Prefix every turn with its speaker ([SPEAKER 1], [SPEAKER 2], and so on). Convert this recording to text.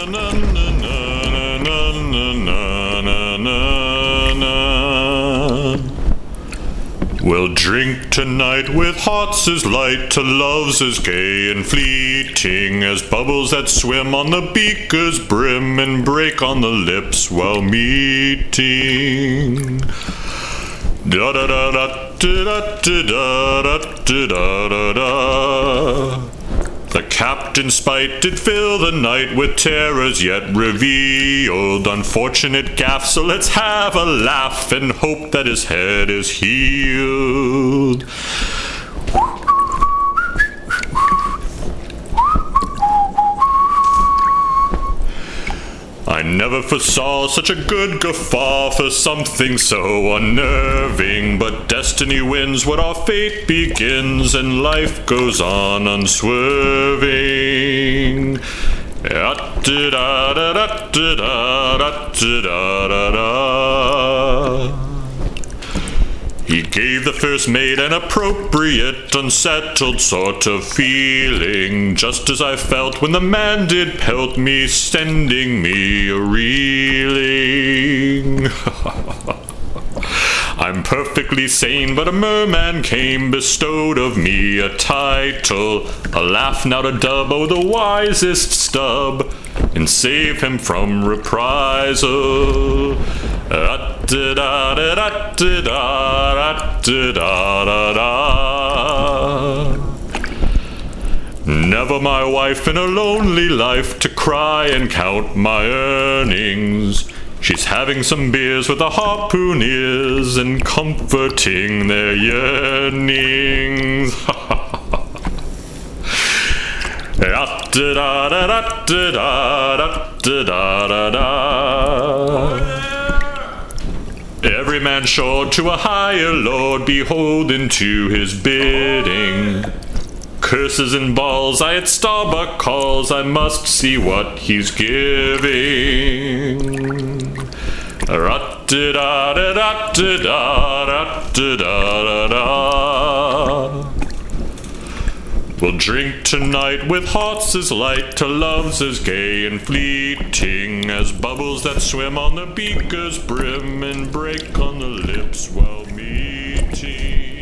[SPEAKER 1] We'll drink tonight with hearts as light to loves as gay and fleeting as bubbles that swim on the beaker's brim and break on the lips while meeting. Da da da da da da da da da da. The captain's spite did fill the night with terrors yet revealed unfortunate gaff, so let's have a laugh and hope that his head is healed. I never foresaw such a good guffaw for something so unnerving, but destiny wins what our fate begins, and life goes on unswerving. He gave the first mate an appropriate, unsettled sort of feeling, just as I felt when the man did pelt me, sending me a reeling. I'm perfectly sane, but a merman came, bestowed of me a title, a laugh, not a dub, oh the wisest stub, and save him from reprisal. Never my wife in a lonely life to cry and count my earnings. She's having some beers with the harpooneers and comforting their yearnings. Every man short to a higher lord, beholden to his bidding. Curses and balls, I at Starbuck calls, I must see what he's giving. We'll drink tonight with hearts as light to loves as gay and fleeting as bubbles that swim on the beaker's brim and break on the lips while meeting.